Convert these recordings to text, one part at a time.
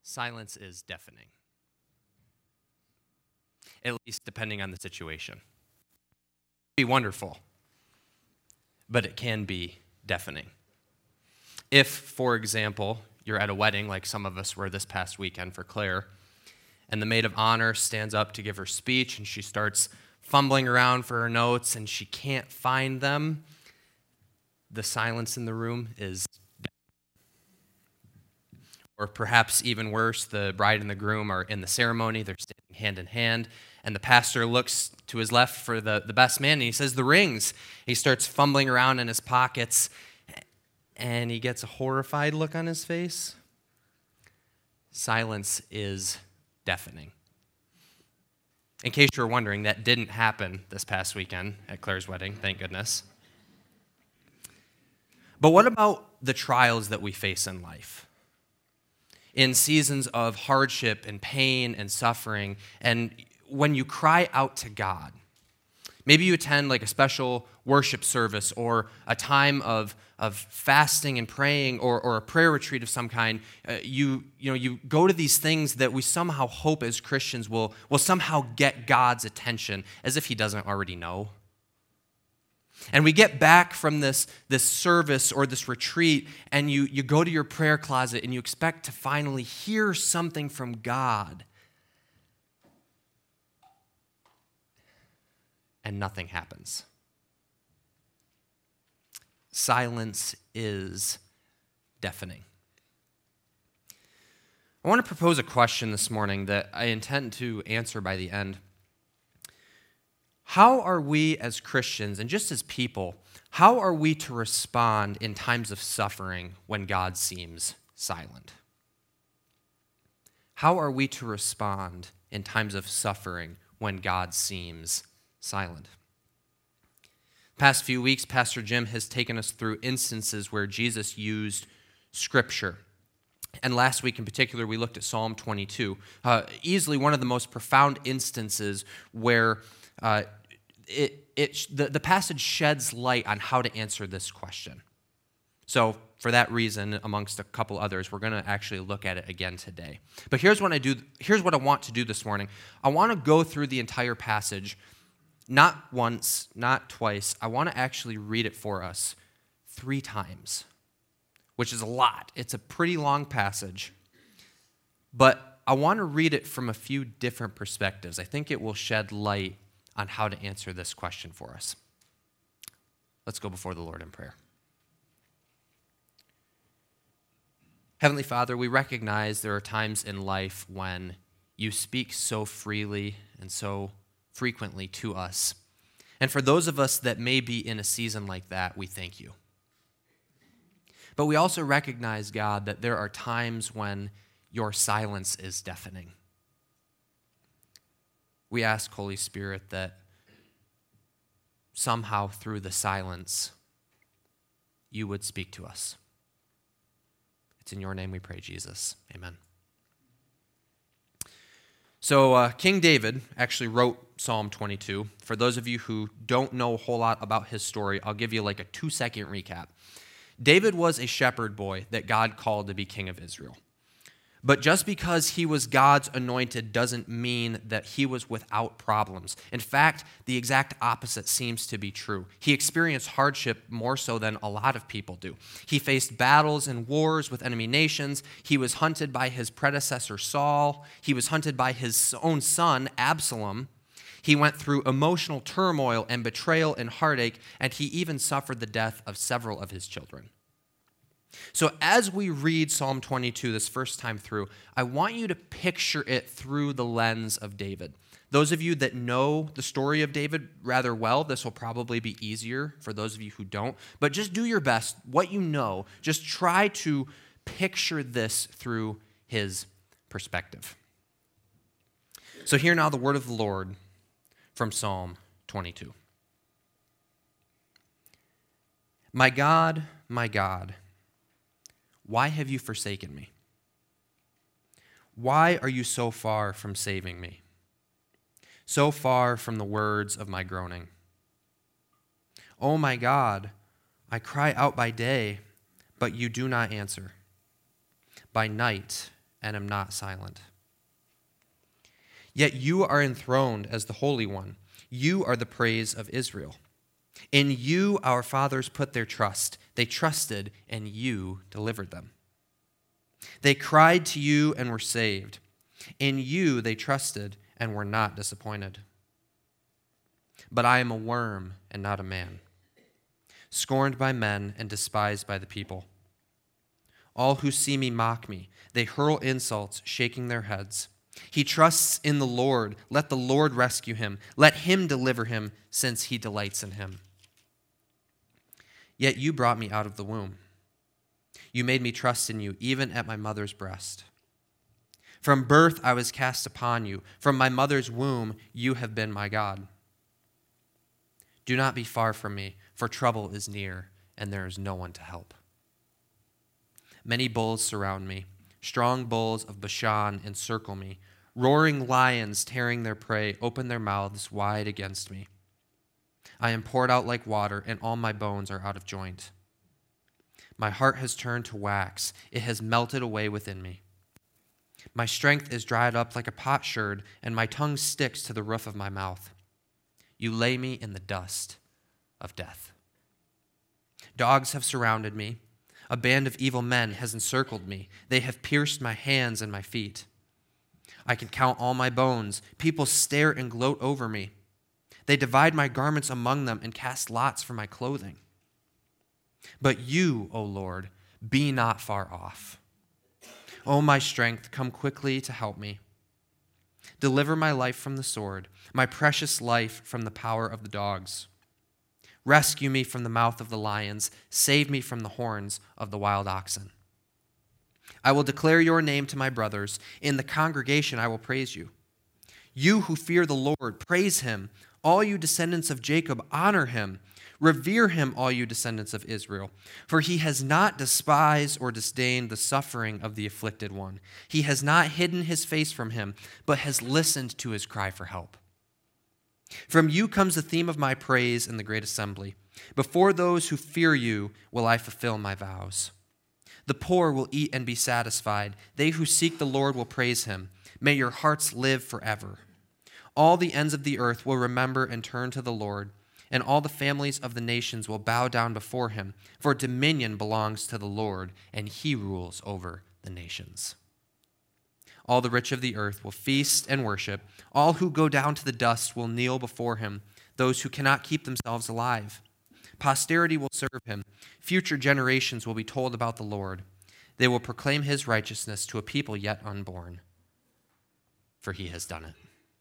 silence is deafening. At least depending on the situation. It can be wonderful, but it can be deafening. If, for example, you're at a wedding like some of us were this past weekend for Claire, and the maid of honor stands up to give her speech, and she starts fumbling around for her notes, and she can't find them, the silence in the room is deafening. Or perhaps even worse, the bride and the groom are in the ceremony, they're standing hand in hand, and the pastor looks to his left for the best man, and he says, "The rings." He starts fumbling around in his pockets, and he gets a horrified look on his face. Silence is deafening. In case you're wondering, that didn't happen this past weekend at Claire's wedding, thank goodness. But what about the trials that we face in life? In seasons of hardship and pain and suffering, and when you cry out to God, maybe you attend like a special worship service or a time of fasting and praying or a prayer retreat of some kind. You go to these things that we somehow hope as Christians will somehow get God's attention, as if he doesn't already know. And we get back from this service or this retreat, and you go to your prayer closet and you expect to finally hear something from God. And nothing happens. Silence is deafening. I want to propose a question this morning that I intend to answer by the end. How are we as Christians, and just as people, how are we to respond in times of suffering when God seems silent? How are we to respond in times of suffering when God seems silent? Past few weeks, Pastor Jim has taken us through instances where Jesus used Scripture. And last week in particular, we looked at Psalm 22, easily one of the most profound instances where the passage sheds light on how to answer this question. So for that reason, amongst a couple others, we're going to actually look at it again today. But here's what I want to do this morning. I want to go through the entire passage, not once, not twice. I want to actually read it for us 3 times, which is a lot. It's a pretty long passage, but I want to read it from a few different perspectives. I think it will shed light on how to answer this question for us. Let's go before the Lord in prayer. Heavenly Father, we recognize there are times in life when you speak so freely and so frequently to us. And for those of us that may be in a season like that, we thank you. But we also recognize, God, that there are times when your silence is deafening. We ask, Holy Spirit, that somehow through the silence, you would speak to us. It's in your name we pray, Jesus. Amen. So King David actually wrote Psalm 22. For those of you who don't know a whole lot about his story, I'll give you like a 2-second recap. David was a shepherd boy that God called to be king of Israel. But just because he was God's anointed doesn't mean that he was without problems. In fact, the exact opposite seems to be true. He experienced hardship more so than a lot of people do. He faced battles and wars with enemy nations. He was hunted by his predecessor Saul. He was hunted by his own son Absalom. He went through emotional turmoil and betrayal and heartache, and he even suffered the death of several of his children. So as we read Psalm 22 this first time through, I want you to picture it through the lens of David. Those of you that know the story of David rather well, this will probably be easier for those of you who don't. But just do your best. What you know, just try to picture this through his perspective. So hear now the word of the Lord from Psalm 22. My God, why have you forsaken me? Why are you so far from saving me? So far from the words of my groaning? Oh my God, I cry out by day, but you do not answer. By night, and am not silent. Yet you are enthroned as the Holy One. You are the praise of Israel. In you our fathers put their trust. They trusted, and you delivered them. They cried to you and were saved. In you they trusted and were not disappointed. But I am a worm and not a man, scorned by men and despised by the people. All who see me mock me. They hurl insults, shaking their heads. He trusts in the Lord. Let the Lord rescue him. Let him deliver him, since he delights in him. Yet you brought me out of the womb. You made me trust in you, even at my mother's breast. From birth I was cast upon you. From my mother's womb you have been my God. Do not be far from me, for trouble is near, and there is no one to help. Many bulls surround me. Strong bulls of Bashan encircle me. Roaring lions tearing their prey open their mouths wide against me. I am poured out like water, and all my bones are out of joint. My heart has turned to wax. It has melted away within me. My strength is dried up like a potsherd, and my tongue sticks to the roof of my mouth. You lay me in the dust of death. Dogs have surrounded me. A band of evil men has encircled me. They have pierced my hands and my feet. I can count all my bones. People stare and gloat over me. They divide my garments among them and cast lots for my clothing. But you, O Lord, be not far off. O my strength, come quickly to help me. Deliver my life from the sword, my precious life from the power of the dogs. Rescue me from the mouth of the lions. Save me from the horns of the wild oxen. I will declare your name to my brothers. In the congregation I will praise you. You who fear the Lord, praise him. All you descendants of Jacob, honor him. Revere him, all you descendants of Israel. For he has not despised or disdained the suffering of the afflicted one. He has not hidden his face from him, but has listened to his cry for help. From you comes the theme of my praise in the great assembly. Before those who fear you will I fulfill my vows. The poor will eat and be satisfied. They who seek the Lord will praise him. May your hearts live forever. All the ends of the earth will remember and turn to the Lord, and all the families of the nations will bow down before him, for dominion belongs to the Lord, and he rules over the nations. All the rich of the earth will feast and worship. All who go down to the dust will kneel before him, those who cannot keep themselves alive. Posterity will serve him. Future generations will be told about the Lord. They will proclaim his righteousness to a people yet unborn, for he has done it.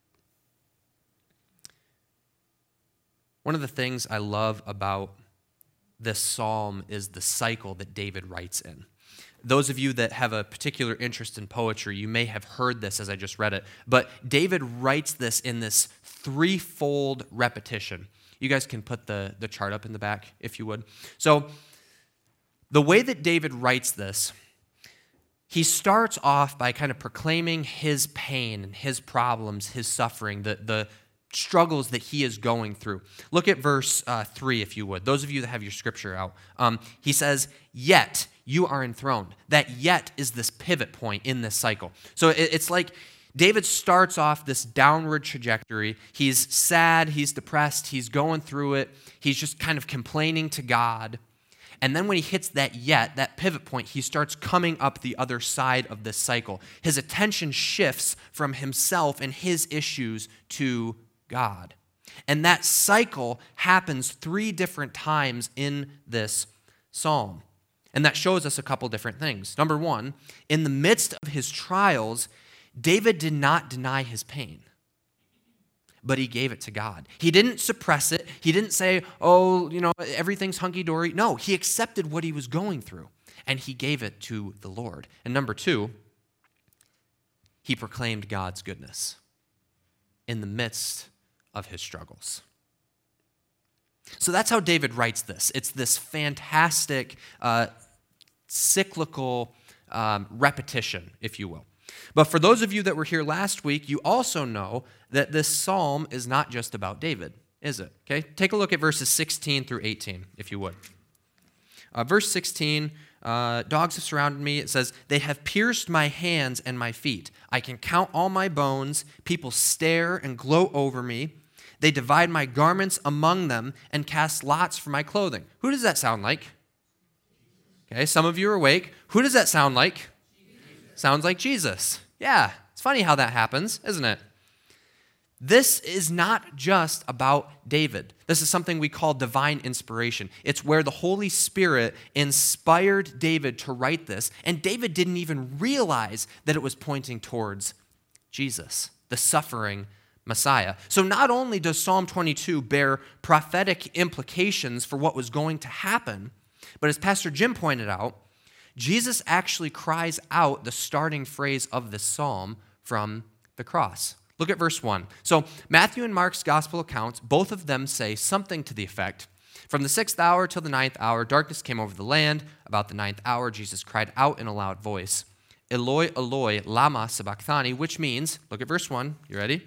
One of the things I love about this psalm is the cycle that David writes in. Those of you that have a particular interest in poetry, you may have heard this as I just read it, but David writes this in this threefold repetition. You guys can put the chart up in the back, if you would. So the way that David writes this, he starts off by kind of proclaiming his pain and his problems, his suffering, the struggles that he is going through. Look at verse 3, if you would. Those of you that have your scripture out. He says, yet you are enthroned. That yet is this pivot point in this cycle. So it's like David starts off this downward trajectory. He's sad, he's depressed, he's going through it. He's just kind of complaining to God. And then when he hits that yet, that pivot point, he starts coming up the other side of this cycle. His attention shifts from himself and his issues to God. And that cycle happens 3 different times in this psalm. And that shows us a couple different things. Number 1, in the midst of his trials, David did not deny his pain, but he gave it to God. He didn't suppress it. He didn't say, oh, everything's hunky-dory. No, he accepted what he was going through, and he gave it to the Lord. And number 2, he proclaimed God's goodness in the midst of his struggles. So that's how David writes this. It's this fantastic cyclical repetition, if you will. But for those of you that were here last week, you also know that this psalm is not just about David, is it? Okay, take a look at verses 16 through 18, if you would. Verse 16, Dogs have surrounded me. It says, they have pierced my hands and my feet. I can count all my bones. People stare and gloat over me. They divide my garments among them and cast lots for my clothing. Who does that sound like? Okay, some of you are awake. Who does that sound like? Sounds like Jesus. Yeah, it's funny how that happens, isn't it? This is not just about David. This is something we call divine inspiration. It's where the Holy Spirit inspired David to write this, and David didn't even realize that it was pointing towards Jesus, the suffering Messiah. So not only does Psalm 22 bear prophetic implications for what was going to happen, but as Pastor Jim pointed out, Jesus actually cries out the starting phrase of this psalm from the cross. Look at verse 1. So Matthew and Mark's gospel accounts, both of them say something to the effect, from the 6th hour till the 9th hour, darkness came over the land. About the 9th hour, Jesus cried out in a loud voice, Eloi, Eloi, lama sabachthani, which means, look at verse 1, you ready?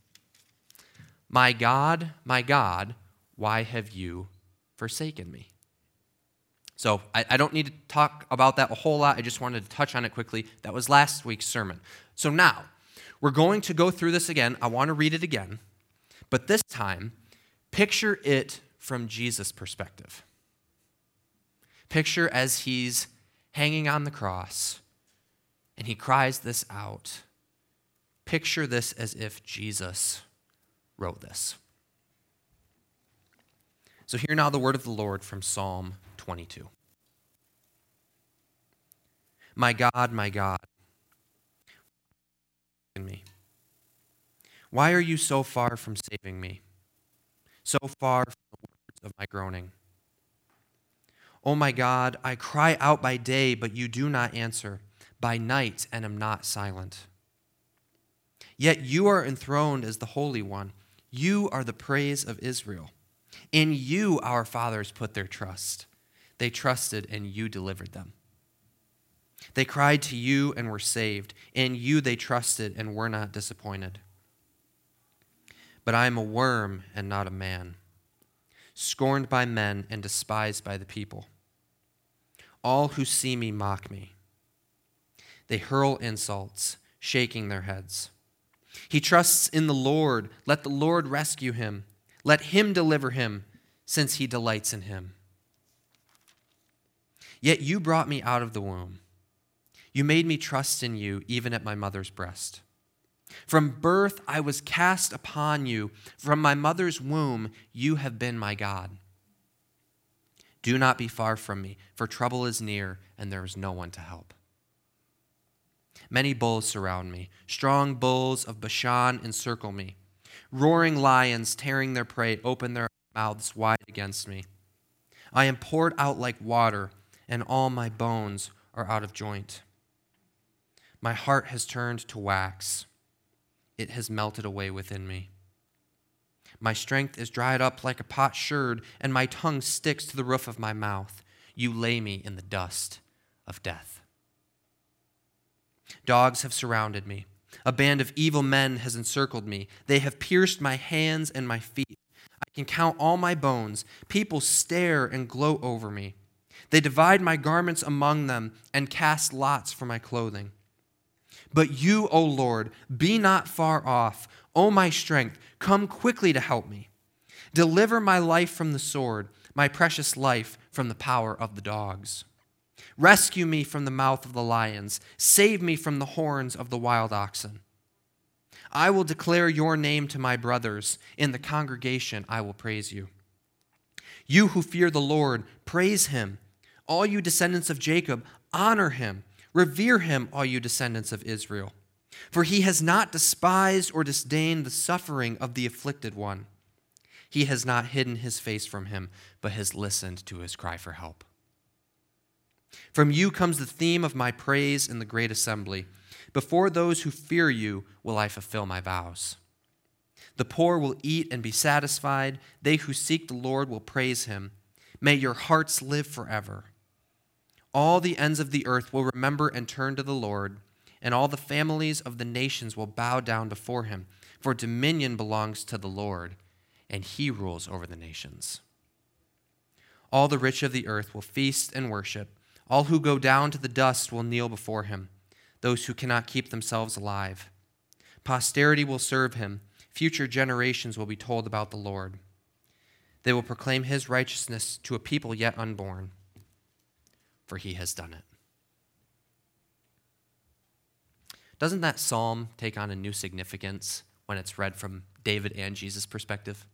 My God, why have you forsaken me? So I don't need to talk about that a whole lot. I just wanted to touch on it quickly. That was last week's sermon. So now, we're going to go through this again. I want to read it again. But this time, picture it from Jesus' perspective. Picture as he's hanging on the cross and he cries this out. Picture this as if Jesus wrote this. So hear now the word of the Lord from Psalm 22. My God, in me. Why are you so far from saving me? So far from the words of my groaning. Oh my God, I cry out by day, but you do not answer, by night, and am not silent. Yet you are enthroned as the Holy One. You are the praise of Israel. In you our fathers put their trust. They trusted, and you delivered them. They cried to you and were saved. In you they trusted and were not disappointed. But I am a worm and not a man, scorned by men and despised by the people. All who see me mock me. They hurl insults, shaking their heads. He trusts in the Lord. Let the Lord rescue him. Let him deliver him, since he delights in him. Yet you brought me out of the womb. You made me trust in you, even at my mother's breast. From birth I was cast upon you. From my mother's womb you have been my God. Do not be far from me, for trouble is near, and there is no one to help. Many bulls surround me. Strong bulls of Bashan encircle me. Roaring lions, tearing their prey, open their mouths wide against me. I am poured out like water, and all my bones are out of joint. My heart has turned to wax. It has melted away within me. My strength is dried up like a potsherd, and my tongue sticks to the roof of my mouth. You lay me in the dust of death. Dogs have surrounded me. A band of evil men has encircled me. They have pierced my hands and my feet. I can count all my bones. People stare and gloat over me. They divide my garments among them and cast lots for my clothing. But you, O Lord, be not far off. O my strength, come quickly to help me. Deliver my life from the sword, my precious life from the power of the dogs. Rescue me from the mouth of the lions. Save me from the horns of the wild oxen. I will declare your name to my brothers. In the congregation I will praise you. You who fear the Lord, praise him. All you descendants of Jacob, honor him. Revere him, all you descendants of Israel. For he has not despised or disdained the suffering of the afflicted one. He has not hidden his face from him, but has listened to his cry for help. From you comes the theme of my praise in the great assembly. Before those who fear you will I fulfill my vows. The poor will eat and be satisfied. They who seek the Lord will praise him. May your hearts live forever. All the ends of the earth will remember and turn to the Lord, and all the families of the nations will bow down before him. For dominion belongs to the Lord, and he rules over the nations. All the rich of the earth will feast and worship. All who go down to the dust will kneel before him, those who cannot keep themselves alive. Posterity will serve him. Future generations will be told about the Lord. They will proclaim his righteousness to a people yet unborn, for he has done it. Doesn't that psalm take on a new significance when it's read from David and Jesus' perspective?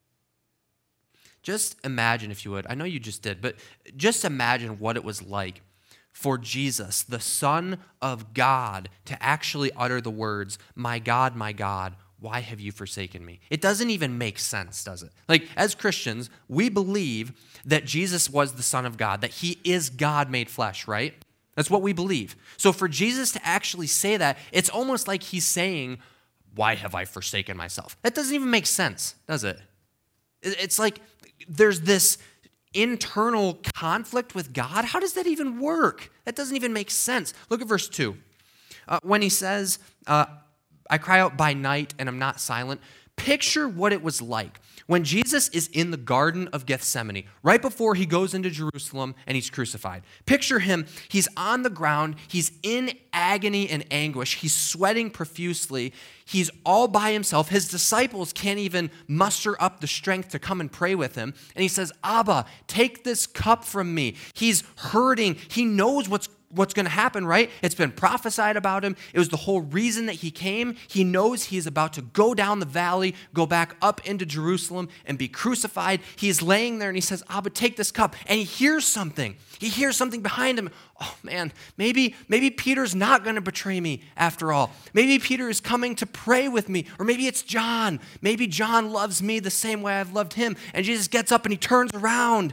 Just imagine, if you would, I know you just did, but just imagine what it was like for Jesus, the Son of God, to actually utter the words, my God, why have you forsaken me? It doesn't even make sense, does it? Like, as Christians, we believe that Jesus was the Son of God, that he is God made flesh, right? That's what we believe. So for Jesus to actually say that, it's almost like he's saying, why have I forsaken myself? That doesn't even make sense, does it? It's like there's this internal conflict with God. How does that even work? That doesn't even make sense. Look at verse 2. When he says, I cry out by night and I'm not silent, picture what it was like when Jesus is in the Garden of Gethsemane, right before he goes into Jerusalem and he's crucified. Picture him, he's on the ground, he's in agony and anguish, he's sweating profusely, he's all by himself, his disciples can't even muster up the strength to come and pray with him, and he says, Abba, take this cup from me. He's hurting, he knows what's going to happen, right? It's been prophesied about him. It was the whole reason that he came. He knows he is about to go down the valley, go back up into Jerusalem and be crucified. He is laying there and he says, Abba, take this cup. And he hears something. He hears something behind him. Oh man, maybe Peter's not going to betray me after all. Maybe Peter is coming to pray with me. Or maybe it's John. Maybe John loves me the same way I've loved him. And Jesus gets up and he turns around.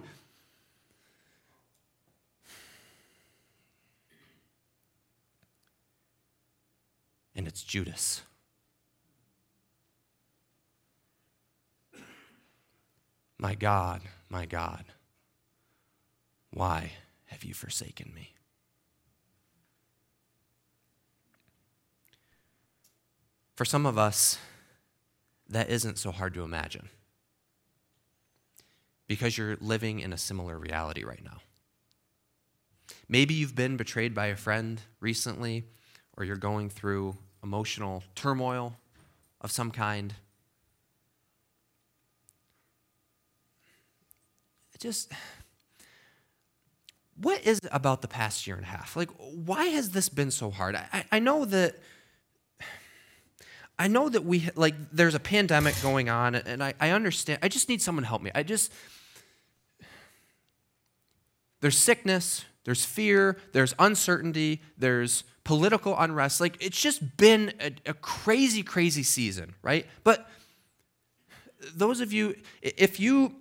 And it's Judas. My God, why have you forsaken me? For some of us, that isn't so hard to imagine, because you're living in a similar reality right now. Maybe you've been betrayed by a friend recently, or you're going through emotional turmoil of some kind. What is it about the past year and a half? Like, why has this been so hard? I know that we, like, there's a pandemic going on, and I understand. I just need someone to help me. There's sickness, there's fear, there's uncertainty, there's political unrest. Like, it's just been a crazy, crazy season, right? But those of you, if you've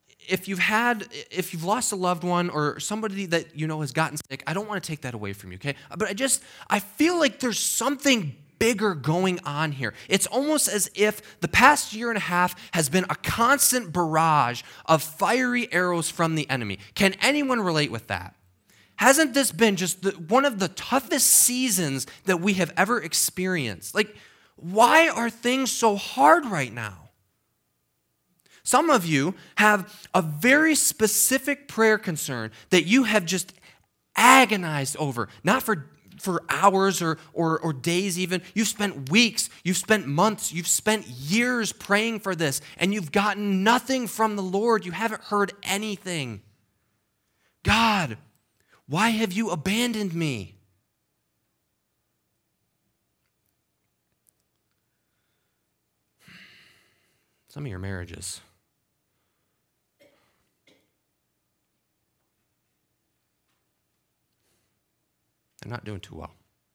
lost a loved one or somebody that you know has gotten sick, I don't want to take that away from you, okay? But I feel like there's something bigger going on here. It's almost as if the past year and a half has been a constant barrage of fiery arrows from the enemy. Can anyone relate with that? Hasn't this been just one of the toughest seasons that we have ever experienced? Like, why are things so hard right now? Some of you have a very specific prayer concern that you have just agonized over, not for hours or days even. You've spent weeks, you've spent months, you've spent years praying for this, and you've gotten nothing from the Lord. You haven't heard anything. God, why have you abandoned me? Some of your marriages, they're not doing too well.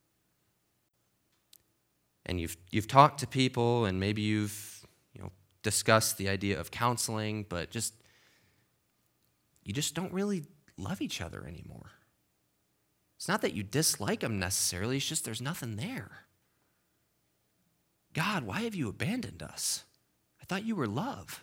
And you've talked to people, and maybe you've discussed the idea of counseling, but you just don't really love each other anymore. It's not that you dislike them necessarily, it's just there's nothing there. God, why have you abandoned us? I thought you were love.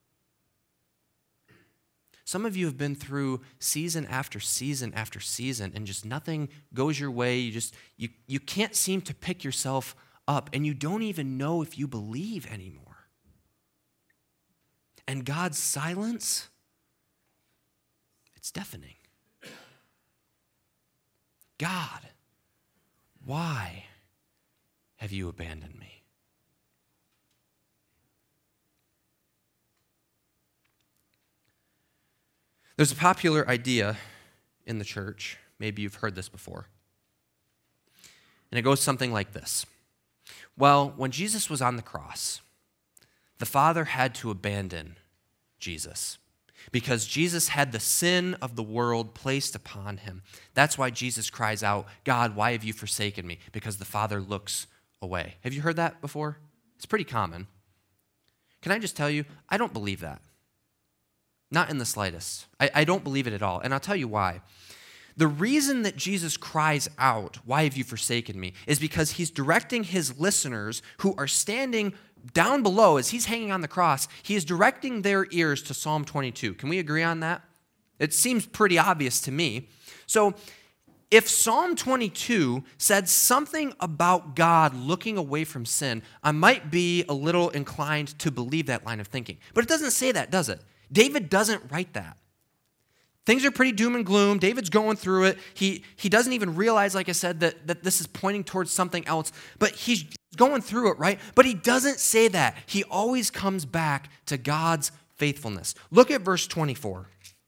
Some of you have been through season after season after season, and just nothing goes your way. You can't seem to pick yourself up, and you don't even know if you believe anymore. And God's silence, it's deafening. God, why have you abandoned me? There's a popular idea in the church, maybe you've heard this before, and it goes something like this. Well, when Jesus was on the cross, the Father had to abandon Jesus because Jesus had the sin of the world placed upon him. That's why Jesus cries out, God, why have you forsaken me? Because the Father looks away. Have you heard that before? It's pretty common. Can I just tell you, I don't believe that. Not in the slightest. I don't believe it at all, and I'll tell you why. The reason that Jesus cries out, why have you forsaken me, is because he's directing his listeners who are standing down below as he's hanging on the cross. He is directing their ears to Psalm 22. Can we agree on that? It seems pretty obvious to me. So if Psalm 22 said something about God looking away from sin, I might be a little inclined to believe that line of thinking. But it doesn't say that, does it? David doesn't write that. Things are pretty doom and gloom. David's going through it. He doesn't even realize, like I said, that this is pointing towards something else. But he's going through it, right? But he doesn't say that. He always comes back to God's faithfulness. Look at verse 24.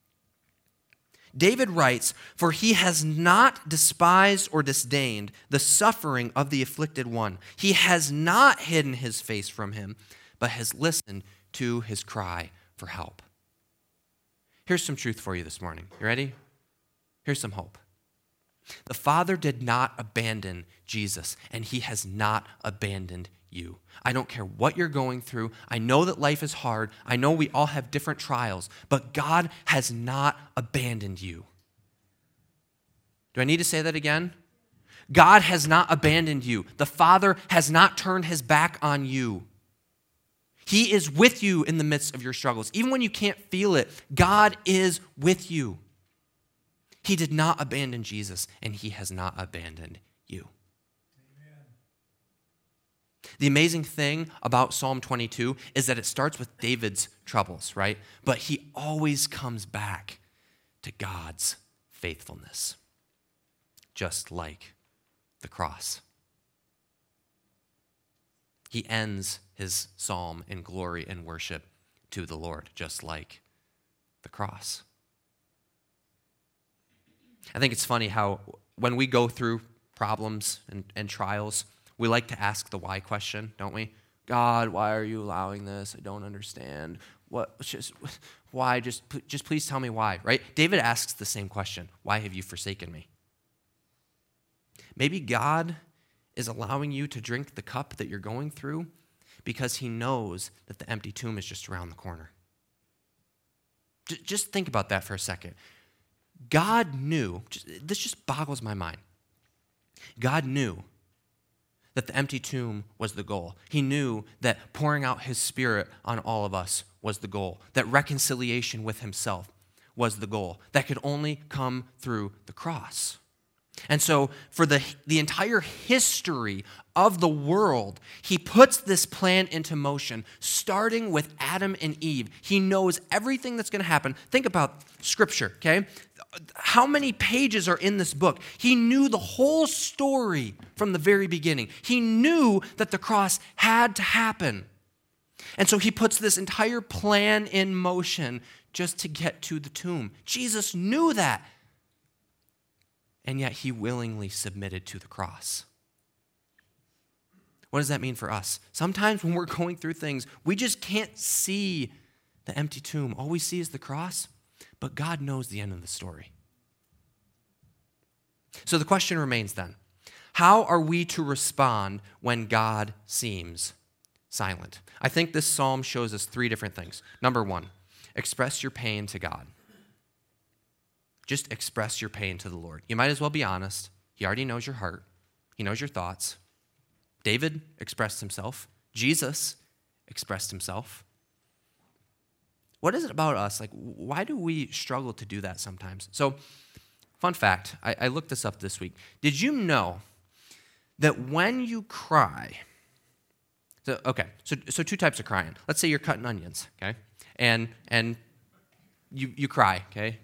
David writes, "For he has not despised or disdained the suffering of the afflicted one. He has not hidden his face from him, but has listened to his cry for help." Here's some truth for you this morning. You ready? Here's some hope. The Father did not abandon Jesus, and he has not abandoned you. I don't care what you're going through. I know that life is hard. I know we all have different trials, but God has not abandoned you. Do I need to say that again? God has not abandoned you. The Father has not turned his back on you. He is with you in the midst of your struggles. Even when you can't feel it, God is with you. He did not abandon Jesus, and he has not abandoned you. Amen. The amazing thing about Psalm 22 is that it starts with David's troubles, right? But he always comes back to God's faithfulness, just like the cross. He ends his psalm in glory and worship to the Lord, just like the cross. I think it's funny how when we go through problems and trials, we like to ask the why question, don't we? God, why are you allowing this? I don't understand. Why? Just please tell me why, right? David asks the same question. Why have you forsaken me? Maybe God is allowing you to drink the cup that you're going through because he knows that the empty tomb is just around the corner. Just think about that for a second. God knew, this just boggles my mind. God knew that the empty tomb was the goal. He knew that pouring out his Spirit on all of us was the goal, that reconciliation with himself was the goal, that could only come through the cross. And so for the entire history of the world, he puts this plan into motion, starting with Adam and Eve. He knows everything that's going to happen. Think about Scripture, okay? How many pages are in this book? He knew the whole story from the very beginning. He knew that the cross had to happen. And so he puts this entire plan in motion just to get to the tomb. Jesus knew that. And yet he willingly submitted to the cross. What does that mean for us? Sometimes when we're going through things, we just can't see the empty tomb. All we see is the cross, but God knows the end of the story. So the question remains then, how are we to respond when God seems silent? I think this psalm shows us three different things. Number one, express your pain to God. Just express your pain to the Lord. You might as well be honest. He already knows your heart. He knows your thoughts. David expressed himself. Jesus expressed himself. What is it about us? Like, why do we struggle to do that sometimes? So, fun fact, I looked this up this week. Did you know that when you cry, so two types of crying. Let's say you're cutting onions, okay? And you cry, okay?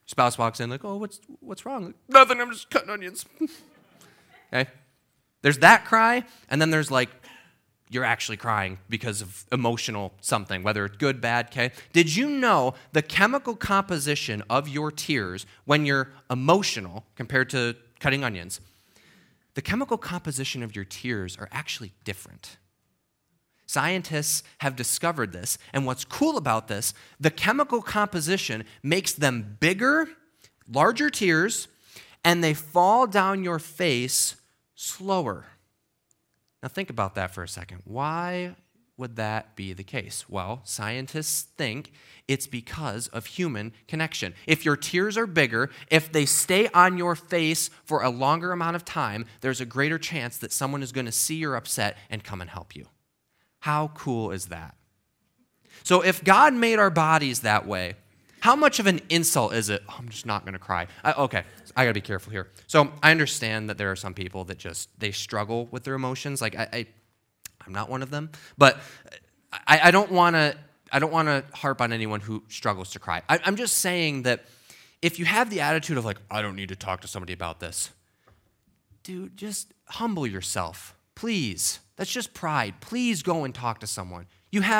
Spouse walks in like, oh, what's wrong? Like, nothing, I'm just cutting onions. Okay? There's that cry, and then there's like, you're actually crying because of emotional something, whether it's good, bad, okay? Did you know the chemical composition of your tears when you're emotional compared to cutting onions? The chemical composition of your tears are actually different. Scientists have discovered this, and what's cool about this, the chemical composition makes them bigger, larger tears, and they fall down your face slower. Now think about that for a second. Why would that be the case? Well, scientists think it's because of human connection. If your tears are bigger, if they stay on your face for a longer amount of time, there's a greater chance that someone is going to see you're upset and come and help you. How cool is that? So if God made our bodies that way, how much of an insult is it? Oh, I'm just not going to cry. Okay, I got to be careful here. So I understand that there are some people that they struggle with their emotions. Like I'm not one of them, but I don't want to harp on anyone who struggles to cry. I'm just saying that if you have the attitude of like, I don't need to talk to somebody about this, dude, just humble yourself, please. That's just pride. Please go and talk to someone.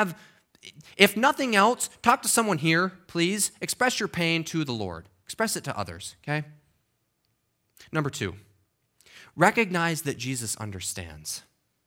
If nothing else, talk to someone here, please. Express your pain to the Lord. Express it to others, okay? Number 2, recognize that Jesus understands.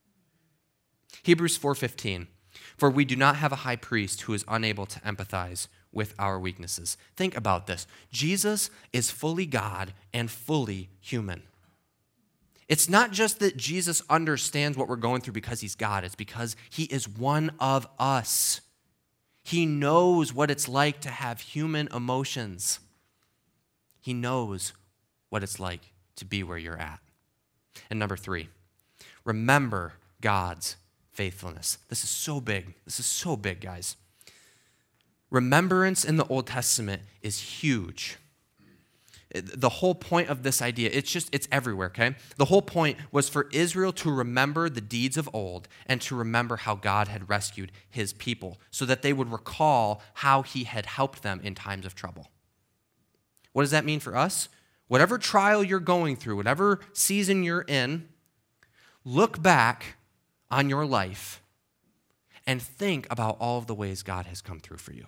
Hebrews 4:15, for we do not have a high priest who is unable to empathize with our weaknesses. Think about this. Jesus is fully God and fully human. It's not just that Jesus understands what we're going through because he's God. It's because he is one of us. He knows what it's like to have human emotions. He knows what it's like to be where you're at. And number 3, remember God's faithfulness. This is so big. This is so big, guys. Remembrance in the Old Testament is huge. The whole point of this idea, it's everywhere, okay? The whole point was for Israel to remember the deeds of old and to remember how God had rescued his people so that they would recall how he had helped them in times of trouble. What does that mean for us? Whatever trial you're going through, whatever season you're in, look back on your life and think about all of the ways God has come through for you.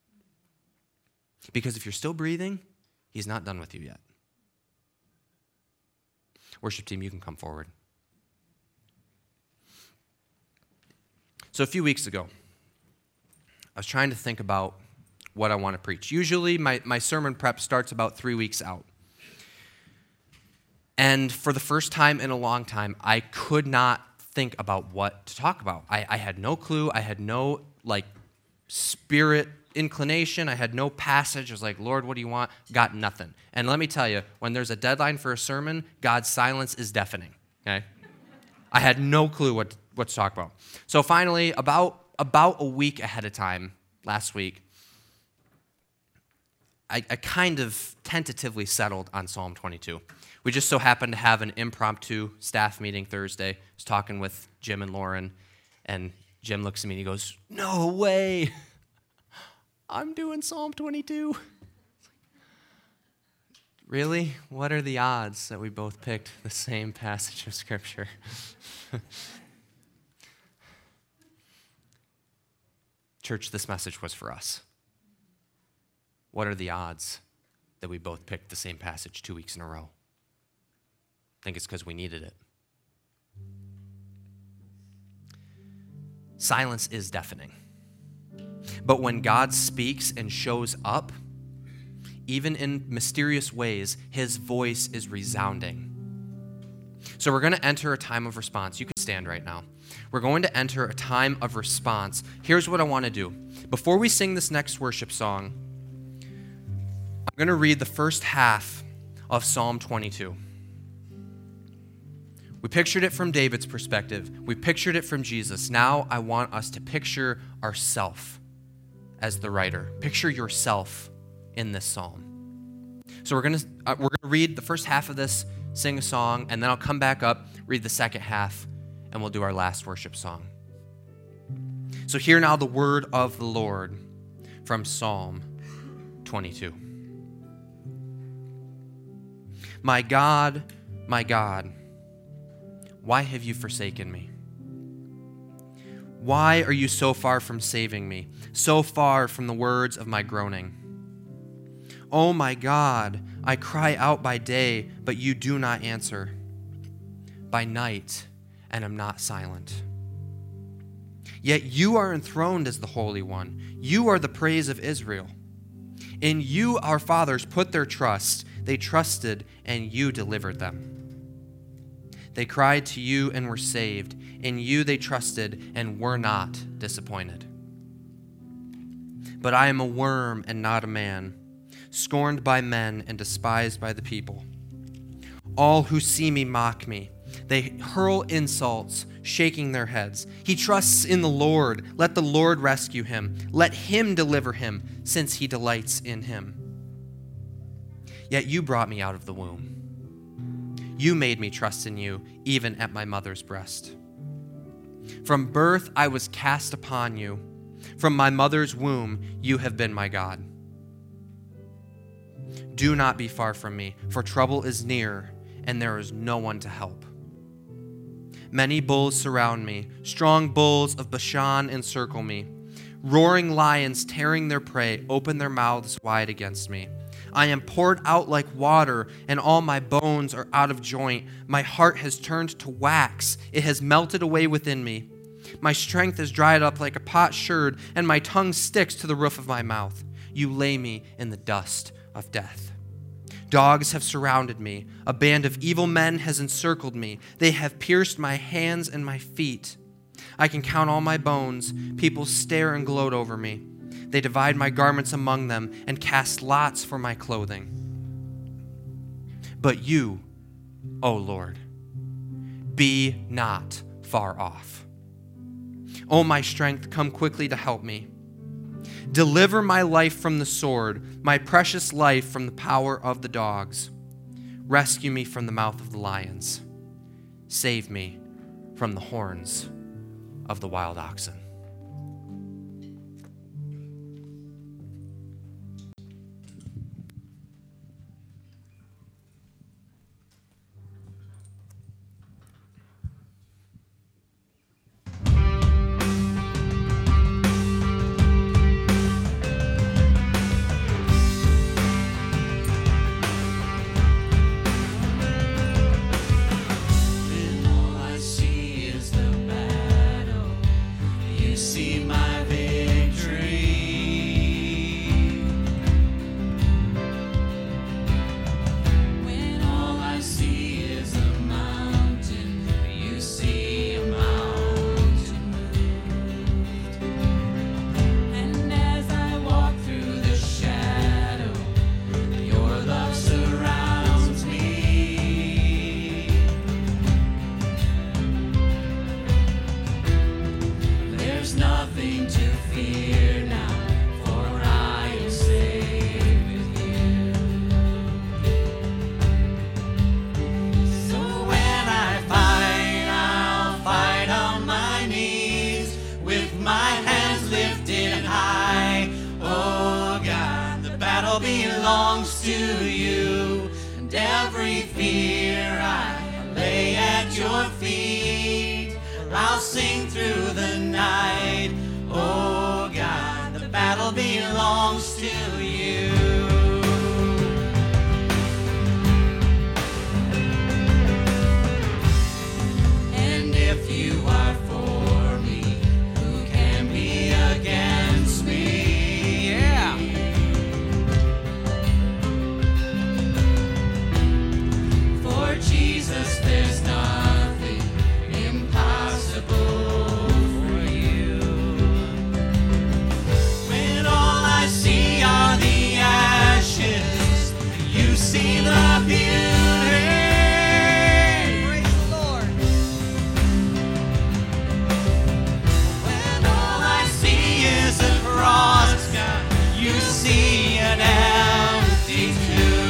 Because if you're still breathing, he's not done with you yet. Worship team, you can come forward. So a few weeks ago, I was trying to think about what I want to preach. Usually my sermon prep starts about 3 weeks out. And for the first time in a long time, I could not think about what to talk about. I had no clue. I had no spirit inclination. I had no passage. I was like, Lord, what do you want? Got nothing. And let me tell you, when there's a deadline for a sermon, God's silence is deafening. Okay? I had no clue what to talk about. So finally, about a week ahead of time, last week, I kind of tentatively settled on Psalm 22. We just so happened to have an impromptu staff meeting Thursday. I was talking with Jim and Lauren, and Jim looks at me and he goes, no way. I'm doing Psalm 22. Really? What are the odds that we both picked the same passage of Scripture? Church, this message was for us. What are the odds that we both picked the same passage 2 weeks in a row? I think it's because we needed it. Silence is deafening. But when God speaks and shows up, even in mysterious ways, his voice is resounding. So we're going to enter a time of response. You can stand right now. We're going to enter a time of response. Here's what I want to do. Before we sing this next worship song, I'm going to read the first half of Psalm 22. We pictured it from David's perspective. We pictured it from Jesus. Now I want us to picture ourselves as the writer. Picture yourself in this psalm. So we're going to read the first half of this, sing a song, and then I'll come back up, read the second half, and we'll do our last worship song. So hear now the word of the Lord from Psalm 22. My God, why have you forsaken me? Why are you so far from saving me, so far from the words of my groaning? Oh my God, I cry out by day, but you do not answer. By night, and am not silent. Yet you are enthroned as the Holy One. You are the praise of Israel. In you our fathers put their trust. They trusted, and you delivered them. They cried to you and were saved. In you they trusted and were not disappointed. But I am a worm and not a man, scorned by men and despised by the people. All who see me mock me. They hurl insults, shaking their heads. He trusts in the Lord. Let the Lord rescue him. Let him deliver him, since he delights in him. Yet you brought me out of the womb. You made me trust in you, even at my mother's breast. From birth I was cast upon you. From my mother's womb you have been my God. Do not be far from me, for trouble is near, and there is no one to help. Many bulls surround me. Strong bulls of Bashan encircle me. Roaring lions tearing their prey open their mouths wide against me. I am poured out like water, and all my bones are out of joint. My heart has turned to wax. It has melted away within me. My strength is dried up like a potsherd, and my tongue sticks to the roof of my mouth. You lay me in the dust of death. Dogs have surrounded me. A band of evil men has encircled me. They have pierced my hands and my feet. I can count all my bones. People stare and gloat over me. They divide my garments among them and cast lots for my clothing. But you, O Lord, be not far off. O my strength, come quickly to help me. Deliver my life from the sword, my precious life from the power of the dogs. Rescue me from the mouth of the lions. Save me from the horns of the wild oxen. Belongs to you, and every fear I lay at your feet. I'll sing through the night. Oh God, the battle belongs to you. And if you are for me, who can be against me? Yeah. Jesus, there's nothing impossible for you. When all I see are the ashes, you see the beauty. Praise the Lord. When all I see is a cross, God, you see an empty tomb.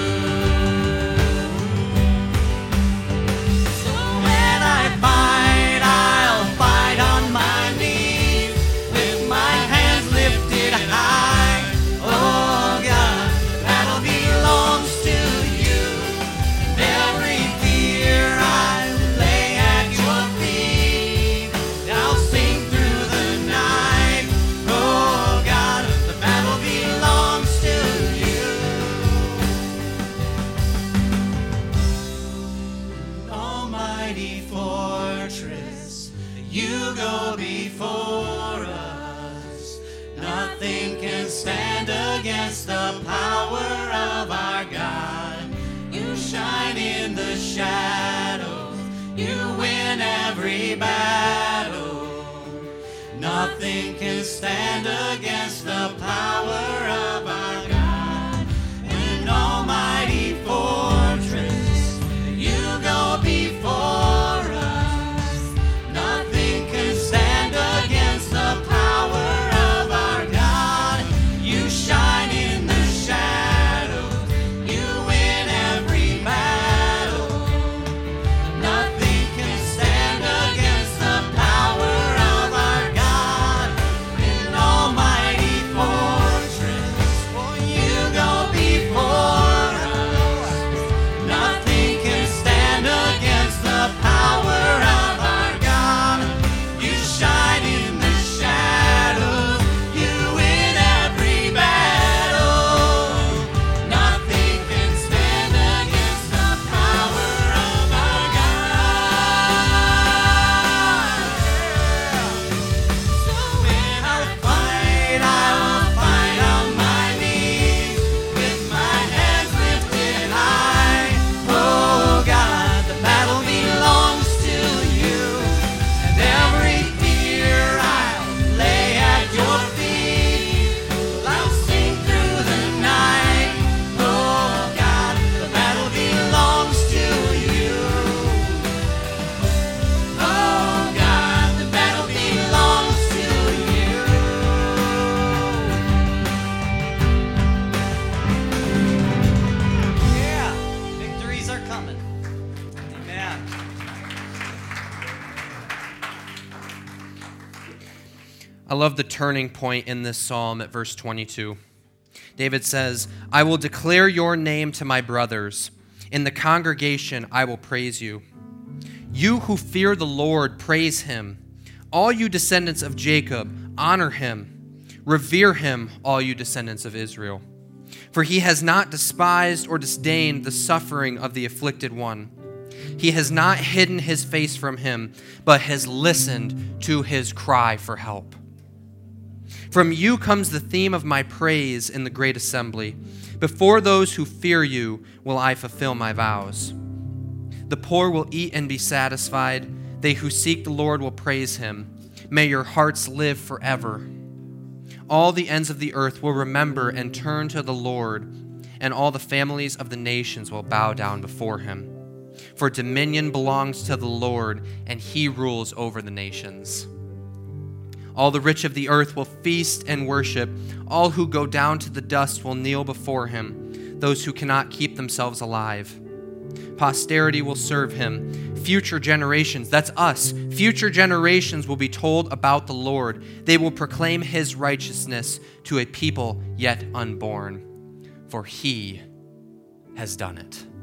against the power of our God. You shine in the shadows, you win every battle. Nothing can stand against the power of our God. An almighty fortress, you go before us. Nothing can stand against the power of our God. You shine in the shadows, you win every battle. Nothing can stand against the power of our God. An almighty fortress, you go before us. Nothing can stand against the power of our God. You shine in the shadows, you win every battle. Nothing can stand against the power of our God. So when I will fight on my knees with my hands lifted high. Oh God, the battle belongs to you, and every fear I'll lay at your feet. I'll sing through the night. Oh God, the battle belongs to you. Oh God, the battle belongs to you. Yeah, victories are coming. Amen. I love the turning point in this psalm at verse 22. David says, I will declare your name to my brothers. In the congregation, I will praise you. You who fear the Lord, praise him. All you descendants of Jacob, honor him. Revere him, all you descendants of Israel. For he has not despised or disdained the suffering of the afflicted one. He has not hidden his face from him, but has listened to his cry for help. From you comes the theme of my praise in the great assembly. Before those who fear you will I fulfill my vows. The poor will eat and be satisfied. They who seek the Lord will praise him. May your hearts live forever. All the ends of the earth will remember and turn to the Lord, and all the families of the nations will bow down before him. For dominion belongs to the Lord, and he rules over the nations. All the rich of the earth will feast and worship. All who go down to the dust will kneel before him, those who cannot keep themselves alive. Posterity will serve him. Future generations, that's us, future generations will be told about the Lord. They will proclaim his righteousness to a people yet unborn, for he has done it.